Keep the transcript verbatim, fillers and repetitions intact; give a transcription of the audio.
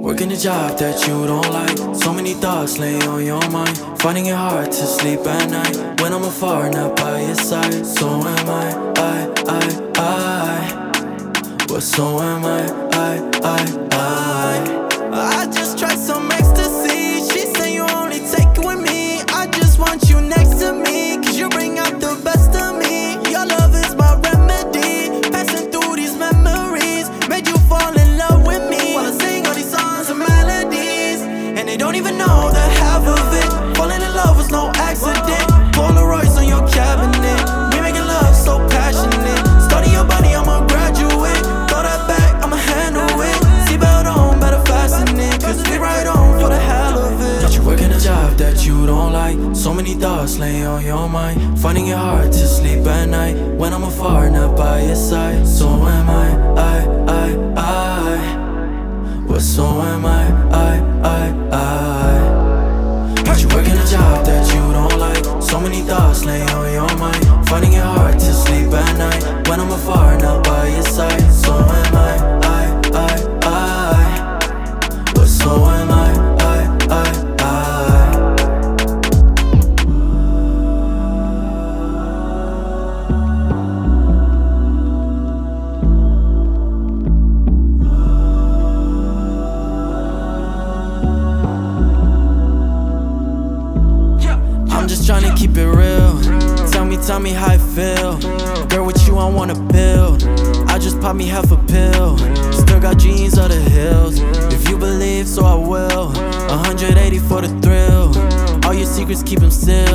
Working a job that you don't like. So many thoughts lay on your mind. Finding it hard to sleep at night when I'm afar, not by your side. So am I, I, I, I. Well, so am I, I, I, I. I just tried some ecstasy. She said you only take it with me. I just want you next to me, cause you bring out the best of me. Your love is my remedy. Passing through these memories made you fall in love with me. While I sing all these songs and melodies, and they don't even know the half of it. Falling in love was no accident. Polaroids on your cabinet. We making love so passionate. Study your body, I'm a graduate. Throw that back, I'ma handle it. Seatbelt on, better fasten it, cause we ride on for the hell of it. But you're working a job that you don't like. So many thoughts lay on your mind. Finding it hard to sleep at night when I'm afar, not by your side. So am I, I, I, I. Well, so am I, I, I, I. But you're working a job that you don't like. So many thoughts lay on your mind. Finding it hard to sleep at night when I'm afar, not by your side. So am I, I, I, I. Well, so am I, I, I, I. I'm just tryna keep it real. Tell me, tell me how I feel. Girl, with you I wanna build. I just pop me half a pill. Still got jeans on the hills. If you believe, so I will. one hundred eighty for the thrill. All your secrets, keep them still.